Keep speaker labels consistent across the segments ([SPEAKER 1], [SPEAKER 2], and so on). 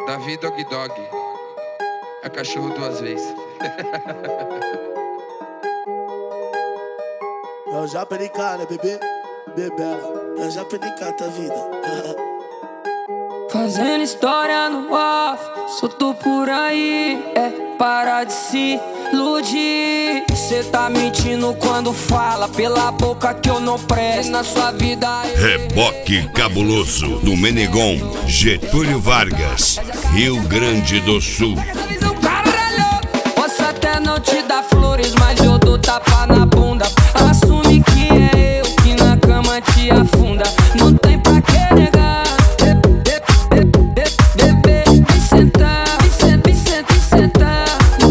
[SPEAKER 1] Davi Dog Dog. É cachorro duas vezes.
[SPEAKER 2] Eu já pericar, né, bebê? Bebela, eu já pericar tua vida.
[SPEAKER 3] Fazendo história no off, solto por aí, para de se iludir. Cê tá mentindo quando fala pela boca que eu não presto na sua vida.
[SPEAKER 4] Reboque cabuloso do Menegon, Getúlio Vargas, Rio Grande do Sul.
[SPEAKER 3] Posso até não te dar flores, mas eu dou tapa na bunda. Assume que é eu que na cama te afunda. Não tem pra que negar. Vem sentar, vem sentar.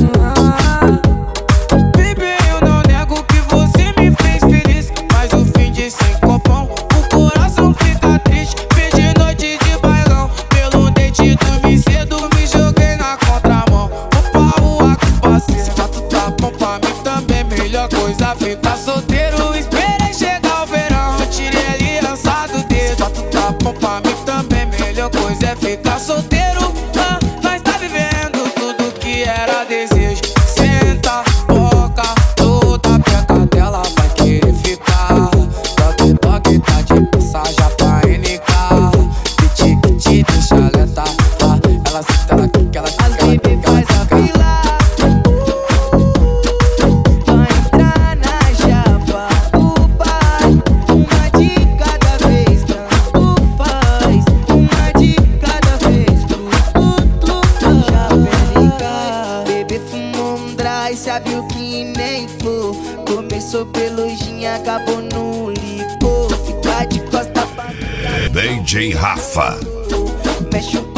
[SPEAKER 5] Baby, eu não nego que você me fez feliz, mas o fim de sem copão, o coração fica triste. Perdi noite de bailão, pelo dente dormi cedo, me joguei na contramão. Opa, o acabasse, pra tu tá bom pra mim também. Melhor coisa ficar solteiro, esperei chegar o verão. Eu tirei aliança do dedo, pra tu tá bom pra mim também. Melhor coisa é ficar solteiro. Nós tá vivendo tudo que era desejo. Senta, boca, toda peca dela vai querer ficar. Dog Dog tá de passagem pra NK. Que te deixa alerta. Ela senta, ela quica, ela quica, ela quica, ela quica.
[SPEAKER 3] Vai entrar na chapa do pai, uma de cada vez, tanto faz. Uma de cada vez, tudo já verificar. Bebê fumou um dry, sabe o que nem for. Começou pelo gin, acabou no licor. Ficar de costa pra
[SPEAKER 4] DJ Rafa.
[SPEAKER 3] mexe o